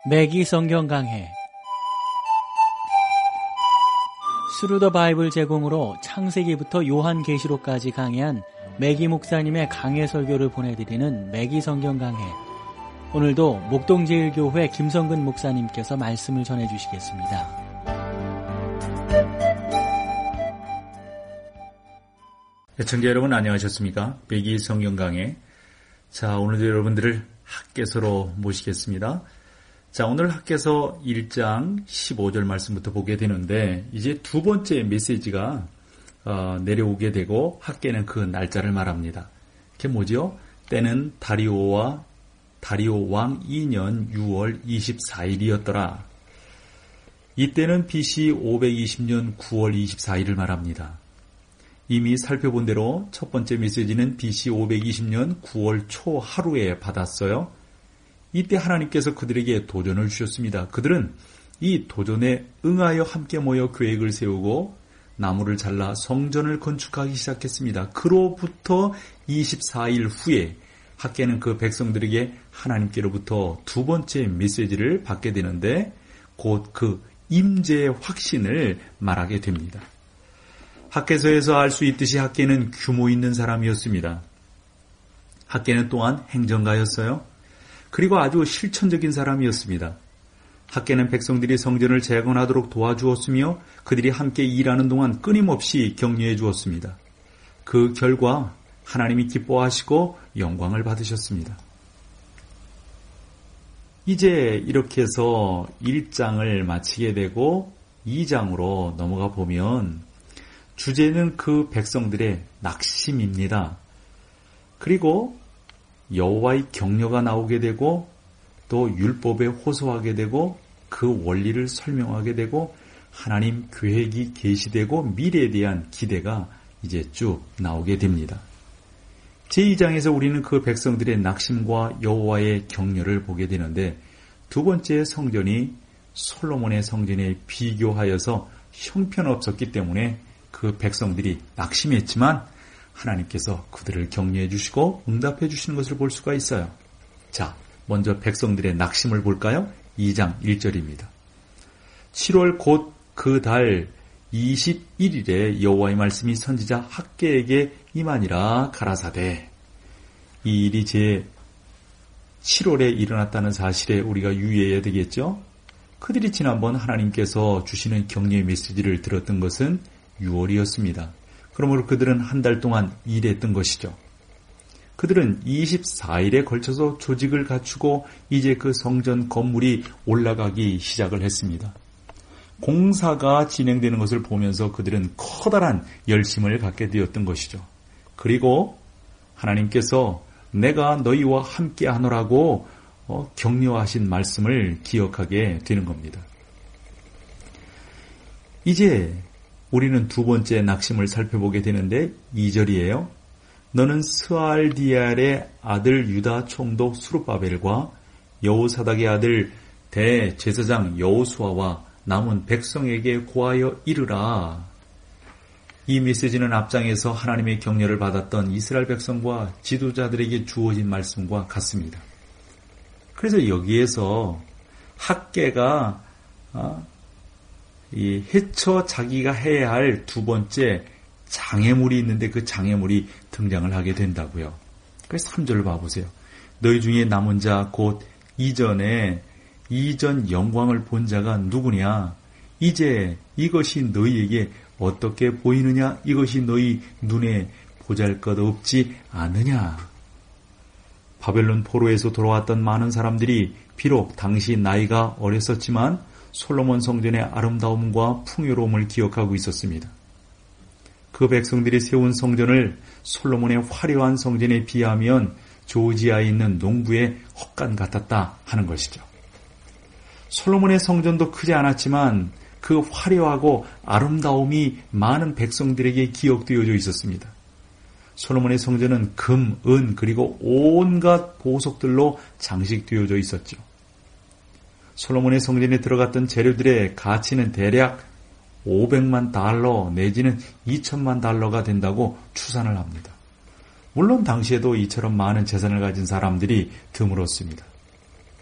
매기 성경 강해 스루 더 바이블 제공으로 창세기부터 요한계시록까지 강해한 매기 목사님의 강해 설교를 보내드리는 매기 성경 강해. 오늘도 목동제일교회 김성근 목사님께서 말씀을 전해주시겠습니다. 애청자 여러분 안녕하셨습니까? 매기 성경 강해. 자, 오늘도 여러분들을 학개서로 모시겠습니다. 자, 오늘 학개서 1장 15절 말씀부터 보게 되는데 이제 두 번째 메시지가 내려오게 되고 학개는 그 날짜를 말합니다. 그게 뭐죠? 때는 다리오 왕 2년 6월 24일이었더라. 이때는 BC 520년 9월 24일을 말합니다. 이미 살펴본 대로 첫 번째 메시지는 BC 520년 9월 초 하루에 받았어요. 이때 하나님께서 그들에게 도전을 주셨습니다. 그들은 이 도전에 응하여 함께 모여 계획을 세우고 나무를 잘라 성전을 건축하기 시작했습니다. 그로부터 24일 후에 학개는 그 백성들에게 하나님께로부터 두 번째 메시지를 받게 되는데 곧 그 임재의 확신을 말하게 됩니다. 학개서에서 알 수 있듯이 학개는 규모 있는 사람이었습니다. 학개는 또한 행정가였어요. 그리고 아주 실천적인 사람이었습니다. 학개는 백성들이 성전을 재건하도록 도와주었으며 그들이 함께 일하는 동안 끊임없이 격려해 주었습니다. 그 결과 하나님이 기뻐하시고 영광을 받으셨습니다. 이제 이렇게 해서 1장을 마치게 되고 2장으로 넘어가 보면 주제는 그 백성들의 낙심입니다. 그리고 여호와의 격려가 나오게 되고 또 율법에 호소하게 되고 그 원리를 설명하게 되고 하나님 계획이 계시되고 미래에 대한 기대가 이제 쭉 나오게 됩니다. 제2장에서 우리는 그 백성들의 낙심과 여호와의 격려를 보게 되는데 두 번째 성전이 솔로몬의 성전에 비교하여서 형편없었기 때문에 그 백성들이 낙심했지만 하나님께서 그들을 격려해 주시고 응답해 주시는 것을 볼 수가 있어요. 자, 먼저 백성들의 낙심을 볼까요? 2장 1절입니다. 7월 곧 그 달 21일에 여호와의 말씀이 선지자 학개에게 임하니라 가라사대. 이 일이 제 7월에 일어났다는 사실에 우리가 유의해야 되겠죠? 그들이 지난번 하나님께서 주시는 격려의 메시지를 들었던 것은 6월이었습니다. 그러므로 그들은 한 달 동안 일했던 것이죠. 그들은 24일에 걸쳐서 조직을 갖추고 이제 그 성전 건물이 올라가기 시작을 했습니다. 공사가 진행되는 것을 보면서 그들은 커다란 열심을 갖게 되었던 것이죠. 그리고 하나님께서 내가 너희와 함께 하노라고 격려하신 말씀을 기억하게 되는 겁니다. 이제 우리는 두 번째 낙심을 살펴보게 되는데 2절이에요. 너는 스알디엘의 아들 유다 총독 수룹바벨과 여호사닥의 아들 대제사장 여호수아와 남은 백성에게 고하여 이르라. 이 메시지는 앞장에서 하나님의 격려를 받았던 이스라엘 백성과 지도자들에게 주어진 말씀과 같습니다. 그래서 여기에서 학개가 이 해쳐 자기가 해야 할 두 번째 장애물이 있는데 그 장애물이 등장을 하게 된다고요. 그래서 3절을 봐보세요. 너희 중에 남은 자 곧 이전 영광을 본 자가 누구냐? 이제 이것이 너희에게 어떻게 보이느냐? 이것이 너희 눈에 보잘것없지 않느냐? 바벨론 포로에서 돌아왔던 많은 사람들이 비록 당시 나이가 어렸었지만 솔로몬 성전의 아름다움과 풍요로움을 기억하고 있었습니다. 그 백성들이 세운 성전을 솔로몬의 화려한 성전에 비하면 조지아에 있는 농부의 헛간 같았다 하는 것이죠. 솔로몬의 성전도 크지 않았지만 그 화려하고 아름다움이 많은 백성들에게 기억되어져 있었습니다. 솔로몬의 성전은 금, 은 그리고 온갖 보석들로 장식되어져 있었죠. 솔로몬의 성전에 들어갔던 재료들의 가치는 대략 500만 달러 내지는 2천만 달러가 된다고 추산을 합니다. 물론 당시에도 이처럼 많은 재산을 가진 사람들이 드물었습니다.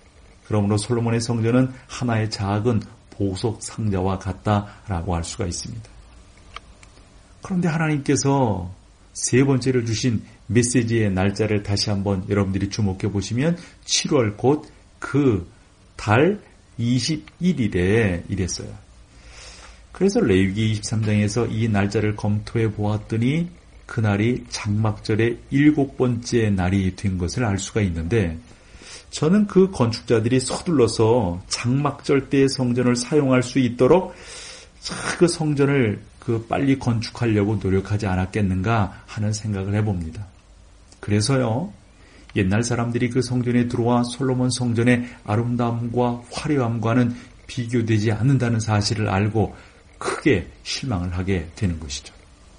그러므로 솔로몬의 성전은 하나의 작은 보석 상자와 같다라고 할 수가 있습니다. 그런데 하나님께서 세 번째로 주신 메시지의 날짜를 다시 한번 여러분들이 주목해 보시면 7월 곧 그 달 21일에 이랬어요. 그래서 레위기 23장에서 이 날짜를 검토해 보았더니 그날이 장막절의 7번째 날이 된 것을 알 수가 있는데, 저는 그 건축자들이 서둘러서 장막절 때의 성전을 사용할 수 있도록 그 성전을 빨리 건축하려고 노력하지 않았겠는가 하는 생각을 해봅니다. 그래서요, 옛날 사람들이 그 성전에 들어와 솔로몬 성전의 아름다움과 화려함과는 비교되지 않는다는 사실을 알고 크게 실망을 하게 되는 것이죠.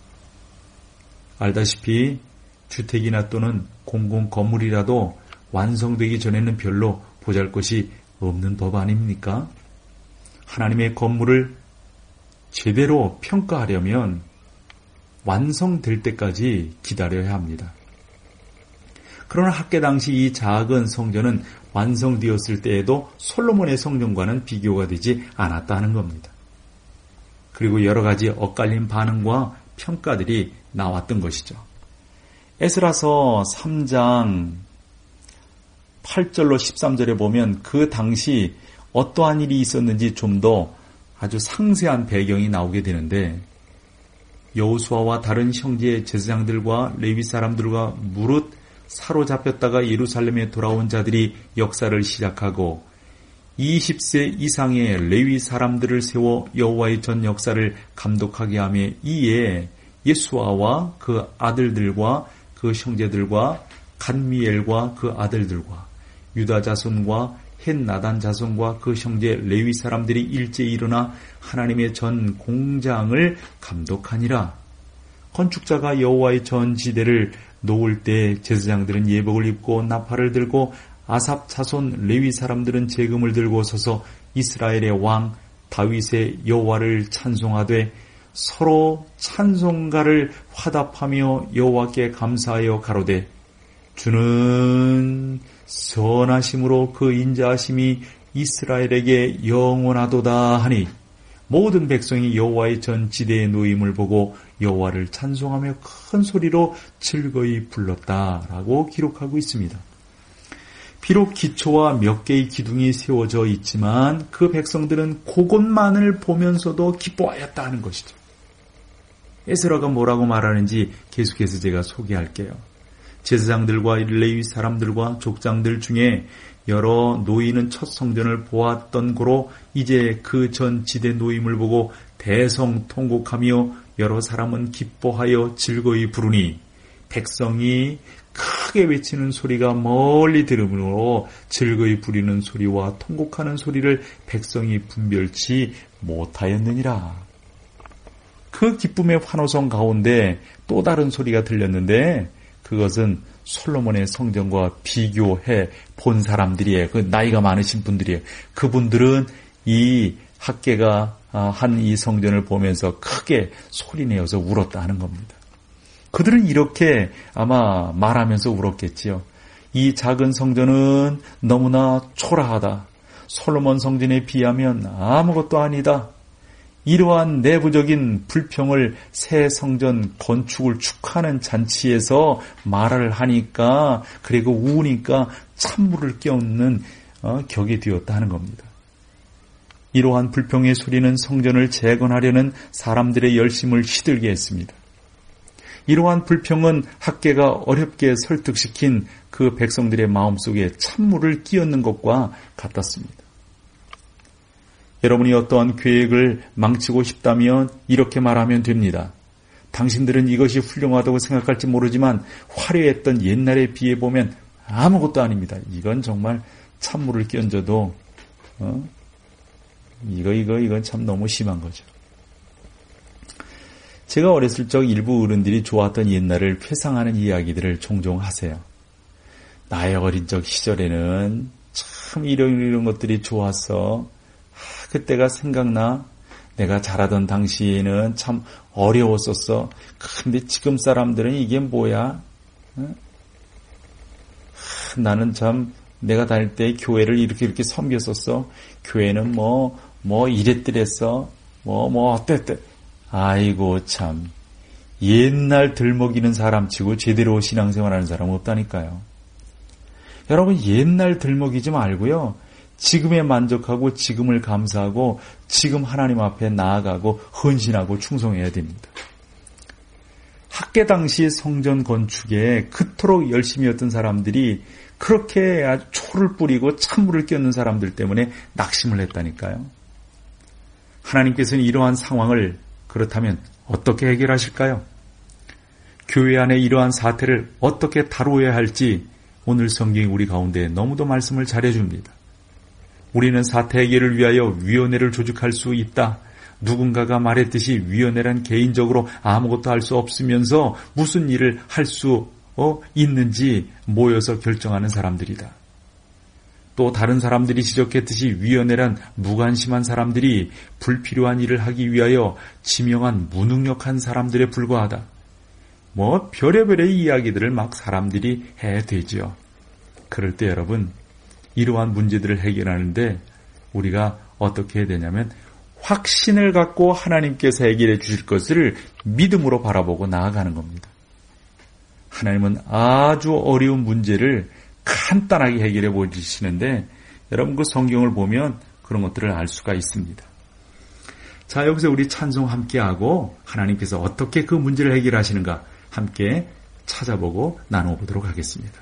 알다시피 주택이나 또는 공공 건물이라도 완성되기 전에는 별로 보잘것이 없는 법 아닙니까? 하나님의 건물을 제대로 평가하려면 완성될 때까지 기다려야 합니다. 그러나 학계 당시 이 작은 성전은 완성되었을 때에도 솔로몬의 성전과는 비교가 되지 않았다는 겁니다. 그리고 여러 가지 엇갈린 반응과 평가들이 나왔던 것이죠. 에스라서 3장 8절로 13절에 보면 그 당시 어떠한 일이 있었는지 좀 더 아주 상세한 배경이 나오게 되는데, 여호수아와 다른 형제 제사장들과 레위 사람들과 무릇 사로잡혔다가 예루살렘에 돌아온 자들이 역사를 시작하고 20세 이상의 레위 사람들을 세워 여호와의 전 역사를 감독하게 하며, 이에 예수아와 그 아들들과 그 형제들과 간미엘과 그 아들들과 유다 자손과 헷 나단 자손과 그 형제 레위 사람들이 일제히 일어나 하나님의 전 공장을 감독하니라. 건축자가 여호와의 전 지대를 놓을 때 제사장들은 예복을 입고 나팔을 들고 아삽 자손 레위 사람들은 제금을 들고 서서 이스라엘의 왕 다윗의 여호와를 찬송하되 서로 찬송가를 화답하며 여호와께 감사하여 가로되 주는 선하심으로 그 인자하심이 이스라엘에게 영원하도다 하니, 모든 백성이 여호와의 전 지대의 놓임을 보고 여호와를 찬송하며 큰 소리로 즐거이 불렀다라고 기록하고 있습니다. 비록 기초와 몇 개의 기둥이 세워져 있지만 그 백성들은 그것만을 보면서도 기뻐하였다 하는 것이죠. 에스라가 뭐라고 말하는지 계속해서 제가 소개할게요. 제사장들과 레위 사람들과 족장들 중에 여러 노인은 첫 성전을 보았던 고로 이제 그 전 지대 노임을 보고 대성통곡하며 여러 사람은 기뻐하여 즐거이 부르니, 백성이 크게 외치는 소리가 멀리 들으므로 즐거이 부리는 소리와 통곡하는 소리를 백성이 분별치 못하였느니라. 그 기쁨의 환호성 가운데 또 다른 소리가 들렸는데, 그것은 솔로몬의 성전과 비교해 본 사람들이에요. 그 나이가 많으신 분들이에요. 그분들은 이 학계가 한 이 성전을 보면서 크게 소리내어서 울었다 하는 겁니다. 그들은 이렇게 아마 말하면서 울었겠지요. 이 작은 성전은 너무나 초라하다. 솔로몬 성전에 비하면 아무것도 아니다. 이러한 내부적인 불평을 새 성전 건축을 축하하는 잔치에서 말을 하니까, 그리고 우니까 찬물을 끼얹는 격이 되었다 하는 겁니다. 이러한 불평의 소리는 성전을 재건하려는 사람들의 열심을 시들게 했습니다. 이러한 불평은 학계가 어렵게 설득시킨 그 백성들의 마음속에 찬물을 끼얹는 것과 같았습니다. 여러분이 어떠한 계획을 망치고 싶다면 이렇게 말하면 됩니다. 당신들은 이것이 훌륭하다고 생각할지 모르지만 화려했던 옛날에 비해 보면 아무것도 아닙니다. 이건 정말 찬물을 끼얹어도 이건 참 너무 심한 거죠. 제가 어렸을 적 일부 어른들이 좋았던 옛날을 회상하는 이야기들을 종종 하세요. 나의 어린 적 시절에는 참 이런 것들이 좋았어. 그때가 생각나. 내가 자라던 당시에는 참 어려웠었어. 근데 지금 사람들은 이게 뭐야? 나는 참 내가 다닐 때 교회를 이렇게 섬겼었어. 교회는 이랬더랬어. 어땠대. 아이고, 참. 옛날 들먹이는 사람 치고 제대로 신앙생활하는 사람은 없다니까요. 여러분, 옛날 들먹이지 말고요. 지금에 만족하고 지금을 감사하고 지금 하나님 앞에 나아가고 헌신하고 충성해야 됩니다. 학계 당시 성전 건축에 그토록 열심히 했던 사람들이 그렇게 아주 초를 뿌리고 찬물을 끼얹는 사람들 때문에 낙심을 했다니까요. 하나님께서는 이러한 상황을 그렇다면 어떻게 해결하실까요? 교회 안에 이러한 사태를 어떻게 다루어야 할지 오늘 성경이 우리 가운데 너무도 말씀을 잘해줍니다. 우리는 사태 해결을 위하여 위원회를 조직할 수 있다. 누군가가 말했듯이 위원회란 개인적으로 아무것도 할 수 없으면서 무슨 일을 할 수 있는지 모여서 결정하는 사람들이다. 또 다른 사람들이 지적했듯이 위원회란 무관심한 사람들이 불필요한 일을 하기 위하여 지명한 무능력한 사람들에 불과하다. 별의별의 이야기들을 막 사람들이 해대지요. 그럴 때 여러분, 이러한 문제들을 해결하는데 우리가 어떻게 해야 되냐면 확신을 갖고 하나님께서 해결해 주실 것을 믿음으로 바라보고 나아가는 겁니다. 하나님은 아주 어려운 문제를 간단하게 해결해 보시는데 여러분 그 성경을 보면 그런 것들을 알 수가 있습니다. 자, 여기서 우리 찬송 함께하고 하나님께서 어떻게 그 문제를 해결하시는가 함께 찾아보고 나눠보도록 하겠습니다.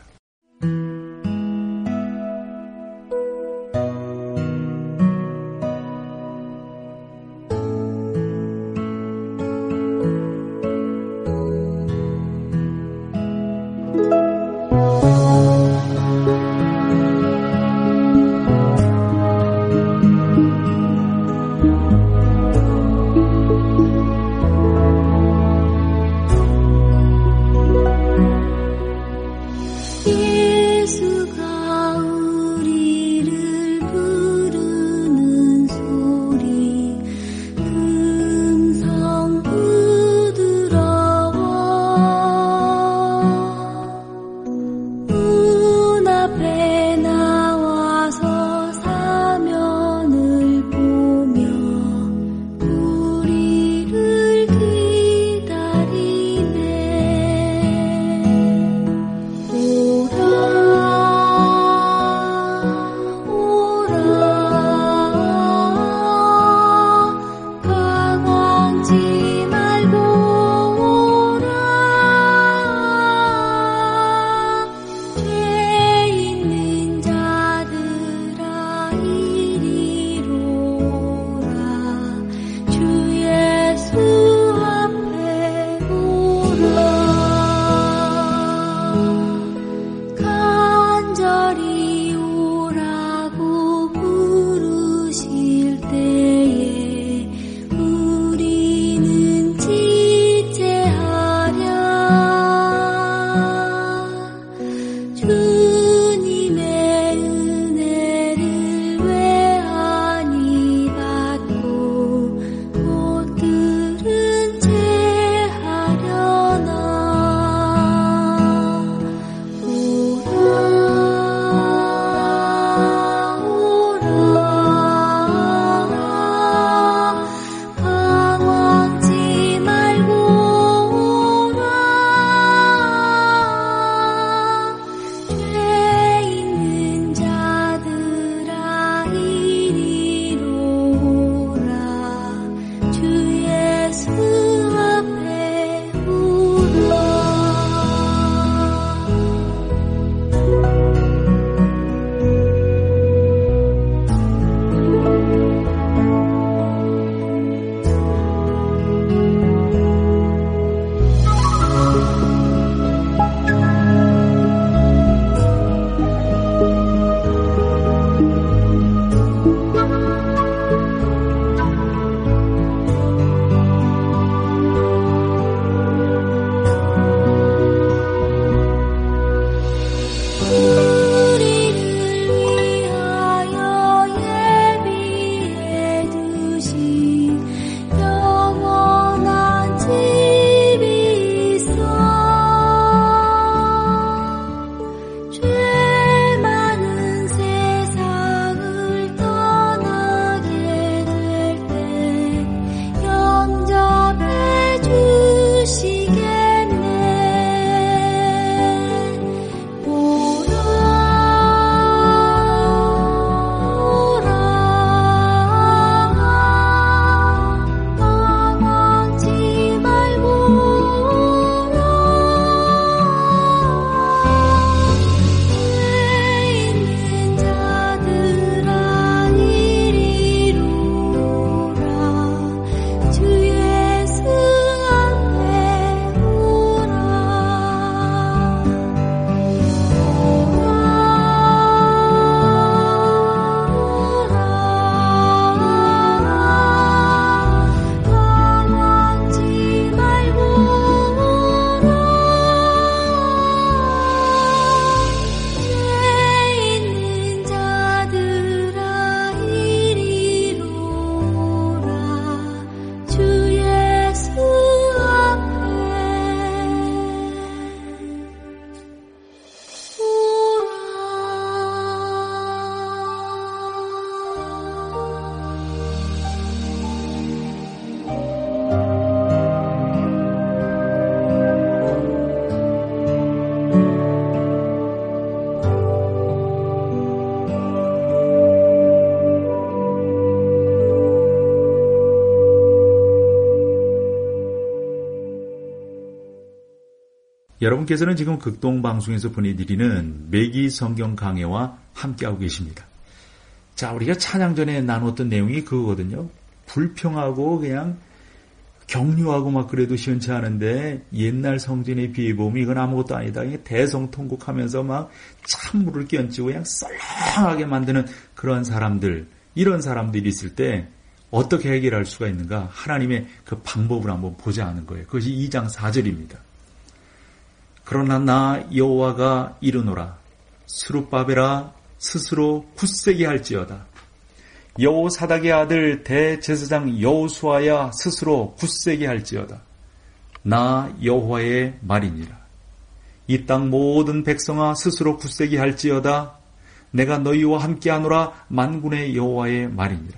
여러분께서는 지금 극동방송에서 보내드리는 매기 성경 강해와 함께하고 계십니다. 자, 우리가 찬양 전에 나눴던 내용이 그거거든요. 불평하고 그냥 격려하고 막 그래도 시원치 않은데 옛날 성전에 비해보면 이건 아무것도 아니다. 대성통곡하면서 막 찬물을 끼얹고 그냥 썰렁하게 만드는 그런 사람들, 이런 사람들이 있을 때 어떻게 해결할 수가 있는가? 하나님의 그 방법을 한번 보자 하는 거예요. 그것이 2장 4절입니다. 그러나 나 여호와가 이르노라. 스룹바벨아 스스로 굳세게 할지어다. 여호사닥의 아들 대제사장 여호수아야 스스로 굳세게 할지어다. 나 여호와의 말이니라. 이 땅 모든 백성아 스스로 굳세게 할지어다. 내가 너희와 함께하노라. 만군의 여호와의 말이니라.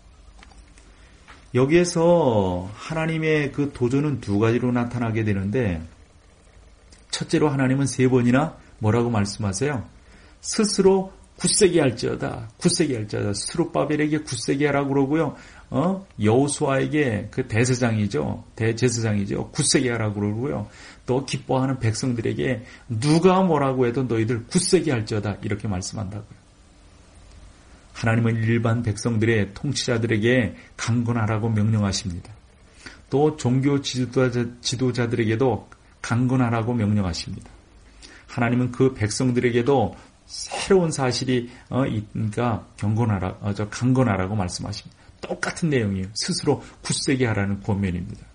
여기에서 하나님의 그 도전은 두 가지로 나타나게 되는데, 첫째로 하나님은 3번이나 뭐라고 말씀하세요? 스스로 굳세게 할지어다. 굳세게 할지어다. 스룹바벨에게 굳세게 하라고 그러고요. 여호수아에게 그 대제사장이죠. 굳세게 하라고 그러고요. 또 기뻐하는 백성들에게 누가 뭐라고 해도 너희들 굳세게 할지어다. 이렇게 말씀한다고요. 하나님은 일반 백성들의 통치자들에게 강건하라고 명령하십니다. 또 종교 지도자들에게도 강건하라고 명령하십니다. 하나님은 그 백성들에게도 새로운 사실이 그러니까 강건하라고 말씀하십니다. 똑같은 내용이에요. 스스로 굳세게 하라는 권면입니다.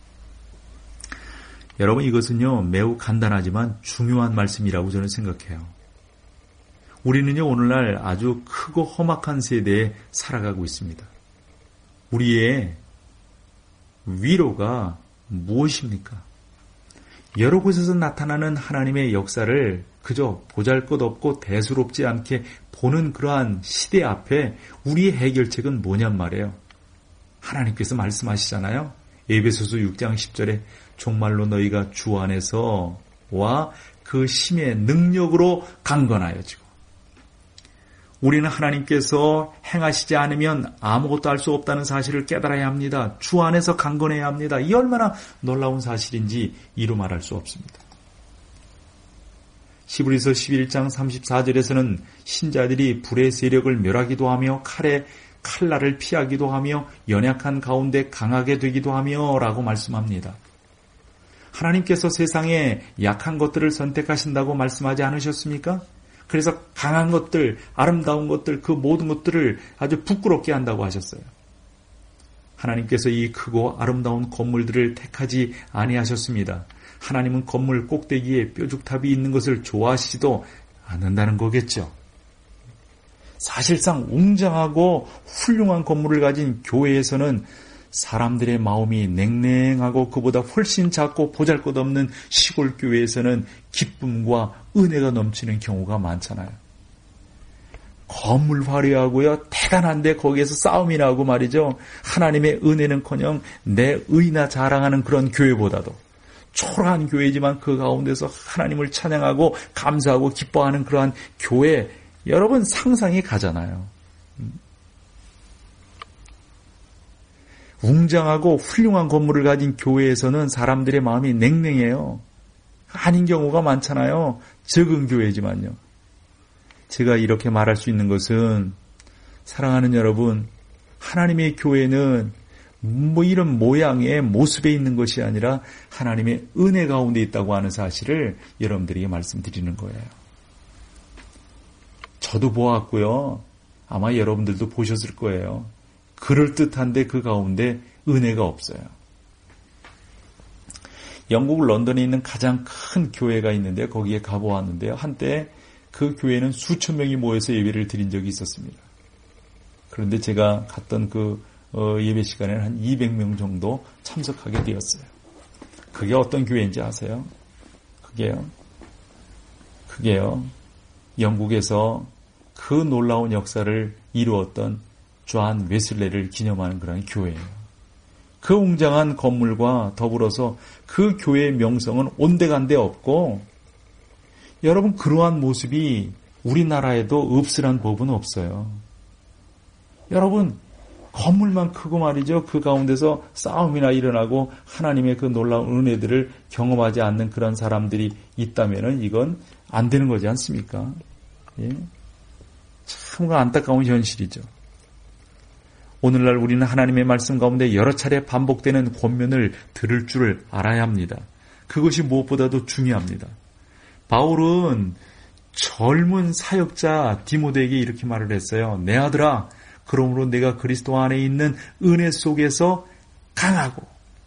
여러분, 이것은요 매우 간단하지만 중요한 말씀이라고 저는 생각해요. 우리는요 오늘날 아주 크고 험악한 세대에 살아가고 있습니다. 우리의 위로가 무엇입니까? 여러 곳에서 나타나는 하나님의 역사를 그저 보잘것없고 대수롭지 않게 보는 그러한 시대 앞에 우리의 해결책은 뭐냔 말이에요. 하나님께서 말씀하시잖아요. 에베소서 6장 10절에 정말로 너희가 주 안에서와 그 힘의 능력으로 강건하여지고. 우리는 하나님께서 행하시지 않으면 아무것도 할 수 없다는 사실을 깨달아야 합니다. 주 안에서 강건해야 합니다. 이 얼마나 놀라운 사실인지 이루 말할 수 없습니다. 히브리서 11장 34절에서는 신자들이 불의 세력을 멸하기도 하며 칼날을 피하기도 하며 연약한 가운데 강하게 되기도 하며 라고 말씀합니다. 하나님께서 세상에 약한 것들을 선택하신다고 말씀하지 않으셨습니까? 그래서 강한 것들, 아름다운 것들, 그 모든 것들을 아주 부끄럽게 한다고 하셨어요. 하나님께서 이 크고 아름다운 건물들을 택하지 아니하셨습니다. 하나님은 건물 꼭대기에 뾰족탑이 있는 것을 좋아하시지도 않는다는 거겠죠. 사실상 웅장하고 훌륭한 건물을 가진 교회에서는 사람들의 마음이 냉랭하고 그보다 훨씬 작고 보잘것없는 시골 교회에서는 기쁨과 은혜가 넘치는 경우가 많잖아요. 건물 화려하고요. 대단한데 거기에서 싸움이 나고 말이죠. 하나님의 은혜는커녕 내 의나 자랑하는 그런 교회보다도 초라한 교회지만 그 가운데서 하나님을 찬양하고 감사하고 기뻐하는 그러한 교회, 여러분 상상이 가잖아요. 웅장하고 훌륭한 건물을 가진 교회에서는 사람들의 마음이 냉랭해요. 아닌 경우가 많잖아요. 적은 교회지만요. 제가 이렇게 말할 수 있는 것은, 사랑하는 여러분, 하나님의 교회는 뭐 이런 모양의 모습에 있는 것이 아니라 하나님의 은혜 가운데 있다고 하는 사실을 여러분들에게 말씀드리는 거예요. 저도 보았고요. 아마 여러분들도 보셨을 거예요. 그럴듯한데 그 가운데 은혜가 없어요. 영국 런던에 있는 가장 큰 교회가 있는데 거기에 가보았는데요. 한때 그 교회는 수천 명이 모여서 예배를 드린 적이 있었습니다. 그런데 제가 갔던 그 예배 시간에는 한 200명 정도 참석하게 되었어요. 그게 어떤 교회인지 아세요? 그게요. 영국에서 그 놀라운 역사를 이루었던 존 웨슬레를 기념하는 그런 교회예요. 그 웅장한 건물과 더불어서 그 교회의 명성은 온데간데 없고, 여러분 그러한 모습이 우리나라에도 없으란 법은 없어요. 여러분 건물만 크고 말이죠. 그 가운데서 싸움이나 일어나고 하나님의 그 놀라운 은혜들을 경험하지 않는 그런 사람들이 있다면은 이건 안 되는 거지 않습니까? 예? 참 안타까운 현실이죠. 오늘날 우리는 하나님의 말씀 가운데 여러 차례 반복되는 권면을 들을 줄 알아야 합니다. 그것이 무엇보다도 중요합니다. 바울은 젊은 사역자 디모데에게 이렇게 말을 했어요. 내 아들아, 그러므로 내가 그리스도 안에 있는 은혜 속에서 강하고.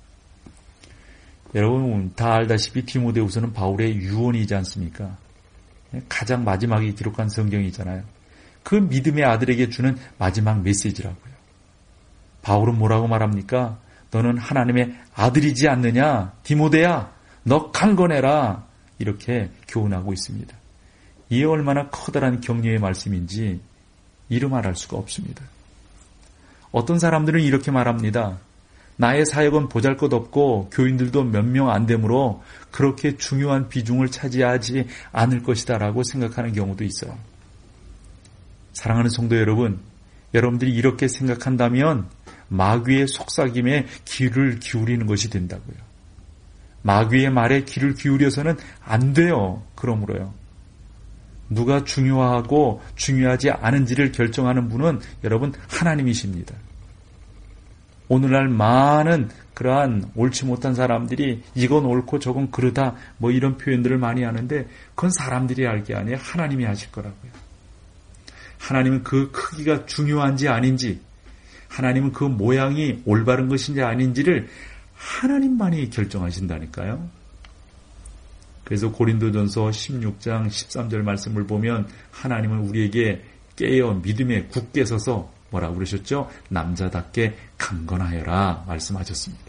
여러분 다 알다시피 디모데후서는 바울의 유언이지 않습니까? 가장 마지막에 기록한 성경이잖아요. 그 믿음의 아들에게 주는 마지막 메시지라고요. 바울은 뭐라고 말합니까? 너는 하나님의 아들이지 않느냐? 디모데야, 너 강건해라. 이렇게 교훈하고 있습니다. 이게 얼마나 커다란 격려의 말씀인지 이루 말할 수가 없습니다. 어떤 사람들은 이렇게 말합니다. 나의 사역은 보잘것없고 교인들도 몇 명 안 되므로 그렇게 중요한 비중을 차지하지 않을 것이다 라고 생각하는 경우도 있어요. 사랑하는 성도 여러분, 여러분들이 이렇게 생각한다면 마귀의 속삭임에 귀를 기울이는 것이 된다고요. 마귀의 말에 귀를 기울여서는 안 돼요. 그러므로요. 누가 중요하고 중요하지 않은지를 결정하는 분은 여러분 하나님이십니다. 오늘날 많은 그러한 옳지 못한 사람들이 이건 옳고 저건 그르다 뭐 이런 표현들을 많이 하는데 그건 사람들이 알 게 아니에요. 하나님이 하실 거라고요. 하나님은 그 크기가 중요한지 아닌지, 하나님은 그 모양이 올바른 것인지 아닌지를 하나님만이 결정하신다니까요. 그래서 고린도전서 16장 13절 말씀을 보면 하나님은 우리에게 깨어 믿음에 굳게 서서 뭐라고 그러셨죠? 남자답게 강건하여라 말씀하셨습니다.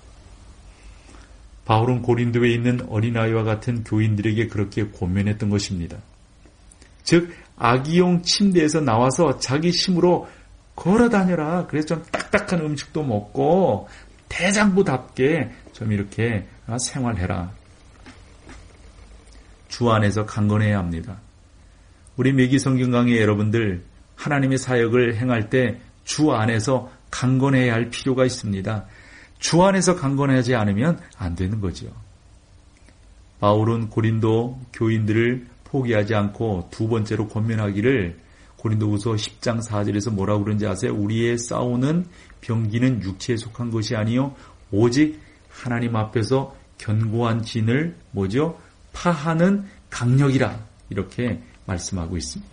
바울은 고린도에 있는 어린아이와 같은 교인들에게 그렇게 권면했던 것입니다. 즉 아기용 침대에서 나와서 자기 힘으로 걸어다녀라. 그래서 좀 딱딱한 음식도 먹고 대장부답게 좀 이렇게 생활해라. 주 안에서 강건해야 합니다. 우리 매기 성경 강의 여러분들 하나님의 사역을 행할 때 주 안에서 강건해야 할 필요가 있습니다. 주 안에서 강건하지 않으면 안 되는 거죠. 바울은 고린도 교인들을 포기하지 않고 두 번째로 권면하기를 고린도후서 10장 4절에서 뭐라고 그러는지 아세요? 우리의 싸우는 병기는 육체에 속한 것이 아니요 오직 하나님 앞에서 견고한 진을 뭐죠? 파하는 강력이라 이렇게 말씀하고 있습니다.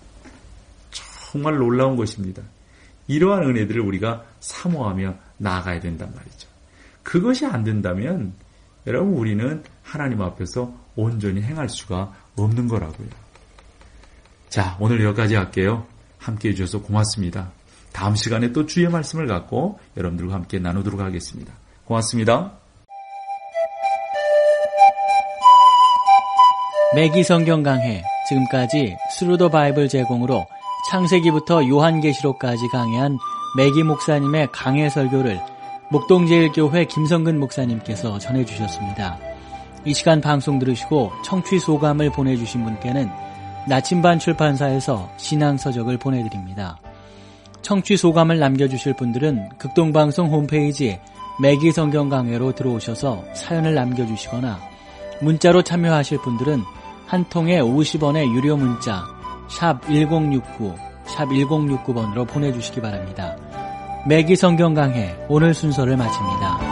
정말 놀라운 것입니다. 이러한 은혜들을 우리가 사모하며 나아가야 된단 말이죠. 그것이 안 된다면 여러분 우리는 하나님 앞에서 온전히 행할 수가 없는 거라고요. 자, 오늘 여기까지 할게요. 함께해 주셔서 고맙습니다. 다음 시간에 또 주의 말씀을 갖고 여러분들과 함께 나누도록 하겠습니다. 고맙습니다. 매기 성경 강해, 지금까지 스루 더 바이블 제공으로 창세기부터 요한계시록까지 강해한 매기 목사님의 강해 설교를 목동제일교회 김성근 목사님께서 전해주셨습니다. 이 시간 방송 들으시고 청취 소감을 보내주신 분께는 나침반 출판사에서 신앙서적을 보내드립니다. 청취 소감을 남겨주실 분들은 극동방송 홈페이지 매기 성경 강해로 들어오셔서 사연을 남겨주시거나 문자로 참여하실 분들은 한 통에 50원의 유료 문자 샵 1069, 샵 1069번으로 보내주시기 바랍니다. 매기 성경 강해 오늘 순서를 마칩니다.